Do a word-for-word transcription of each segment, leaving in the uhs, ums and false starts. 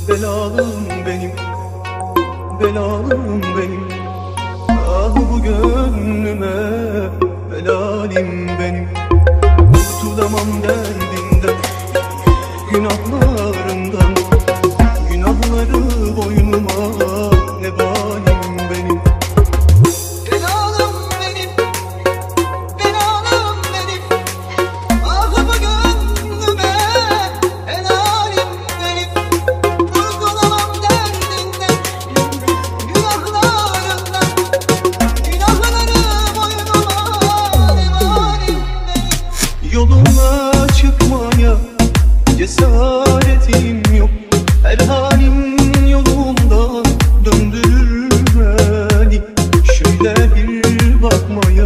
Belalım benim, belalım benim. Ah bu gönlüme helalim benim. Kurtulamam derdinden, günahlarından. Günahları boynuma ne balim benim. Belalım benim, belalım benim. Ah bu gönlüme helalim benim. Kurtulamam derdinden, günahlarından. Günahları boynuma ne balim benim. Yoluna çıkmaya cesaretim yok. Her halim yolumdan döndürür beni. Şöyle bir bakmaya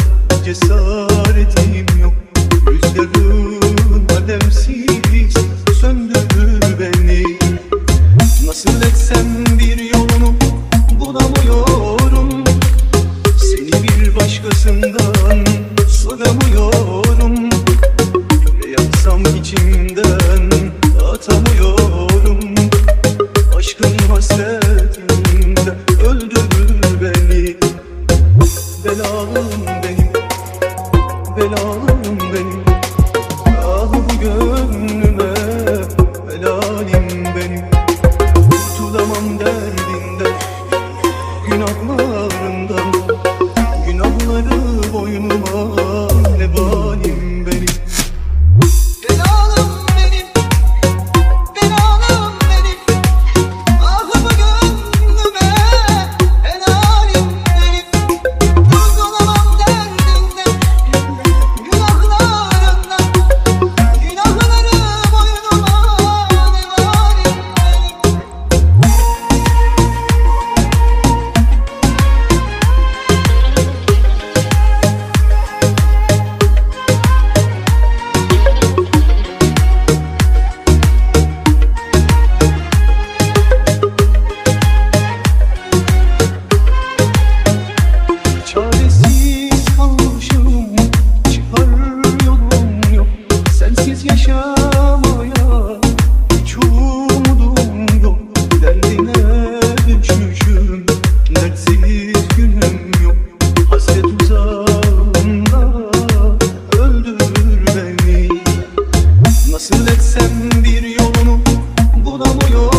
cesaretim yok. Rüzgarın alemsiz söndürür beni. Nasıl etsem bir yolunu bulamıyorum. Seni bir başkasından soramıyorum. Ne yapsam içimden atamıyorum. Aşkın hasretinde öldürür beni. Belalım benim, belalım benim. Ah bu gönlüme helalim benim. Kurtulamam derdinden, günahlarından. Günahları boynuma ne balim benim. Belalım benim, belalım benim. Ah bu gönlüme helalim benim. Kurtulamam derdinden, günahlarından. Günahları boynuma ne balim benim. Çaresiz kalmışım, çıkar yolum yok. Sensiz yaşamaya hiç umudum yok. Derdine düşmüşüm, dertsiz günüm yok. Hasret uzağında öldürür beni. Nasıl etsem bir yolunu bulamıyorum.